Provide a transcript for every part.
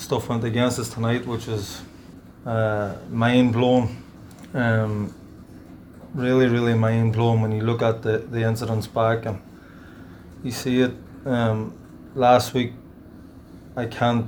stuff went against us tonight, which is mind blowing. Really, really mind blowing when you look at the incidents back and you see it. Last week, I can't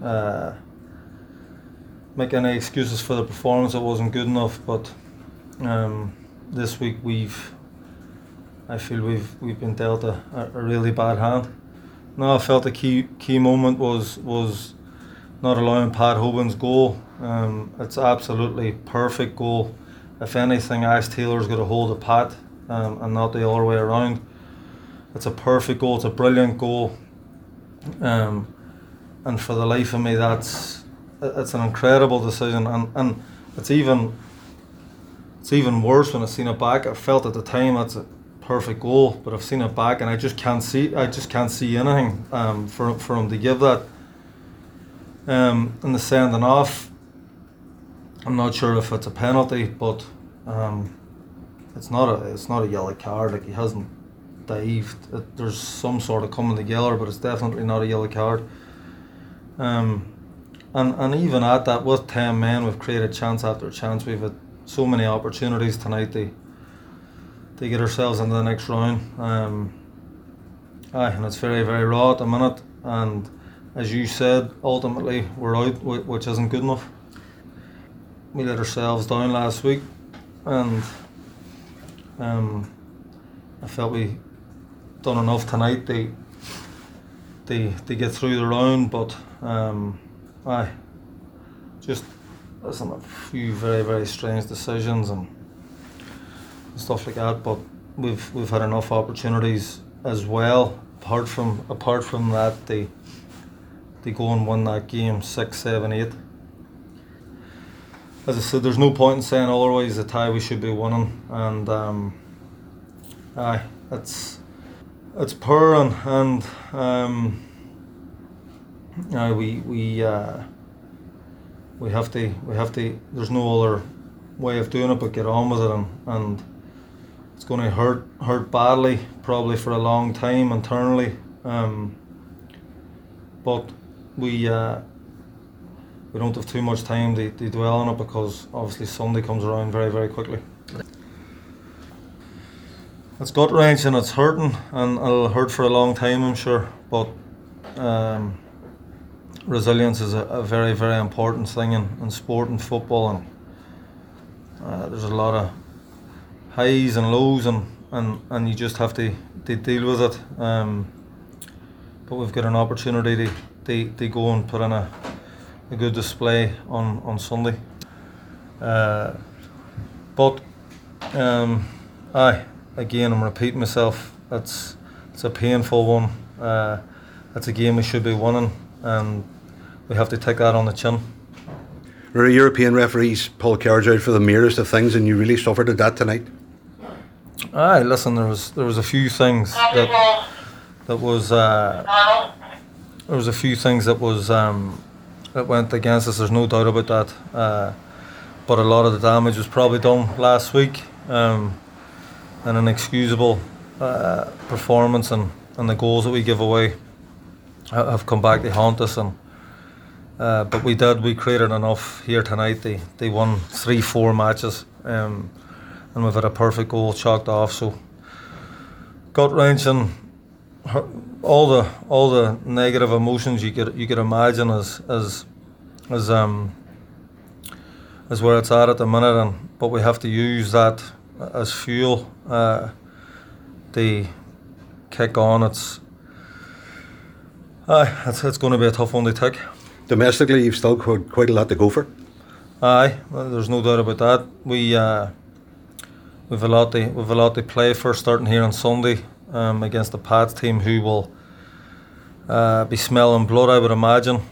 make any excuses for the performance. It wasn't good enough, but this week I feel we've been dealt a really bad hand. No, I felt the key moment was not allowing Pat Hoban's goal. It's absolutely perfect goal. If anything, Ash Taylor's got a hold of Pat and not the other way around. It's a perfect goal. It's a brilliant goal. And for the life of me, it's an incredible decision. And it's even worse when I've seen it back. I felt at the time that's a perfect goal, but I've seen it back and I just can't see anything for him to give that. In the sending off, I'm not sure if it's a penalty, but it's not a yellow card. Like, he hasn't dived. There's some sort of coming together, but it's definitely not a yellow card. And even at that, with 10 men, we've created chance after chance. We've had so many opportunities tonight to get ourselves into the next round. And it's very, very raw at the minute. And as you said, ultimately we're out, which isn't good enough. We let ourselves down last week, and I felt we done enough tonight to get through the round. But just listen, a few very, very strange decisions and stuff like that. But we've had enough opportunities as well. Apart from that, they go and win that game 6, 7, 8. As I said, there's no point in saying otherwise. The tie we should be winning, and it's poor, and we have to. There's no other way of doing it but get on with it, and it's going to hurt badly, probably for a long time internally. But we don't have too much time to dwell on it, because obviously Sunday comes around very, very quickly. It's gut wrenching, it's hurting, and it'll hurt for a long time, I'm sure. But resilience is a very, very important thing in sport and football, and there's a lot of highs and lows, and you just have to deal with it. But we've got an opportunity to go and put in a good display on Sunday. But again, I'm repeating myself. It's a painful one. It's a game we should be winning, and we have to take that on the chin. Our European referees pull cards out for the merest of things, and you really suffered at that tonight. Listen, there was a few things that went against us. There's no doubt about that. But a lot of the damage was probably done last week, and an inexcusable performance, and the goals that we give away have come back to haunt us. But we created enough here tonight. They won 3-4 matches, and we've had a perfect goal chalked off. So gut wrenching, all the negative emotions you could imagine as where it's at the minute, but we have to use that as fuel to kick on. It's going to be a tough one to take. Domestically, you've still got quite a lot to go for. There's no doubt about that. We've a lot to play for, starting here on Sunday against the Pats team, who will be smelling blood, I would imagine.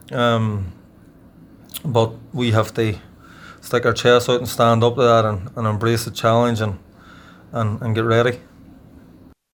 But we have to stick our chest out and stand up to that, and embrace the challenge and get ready.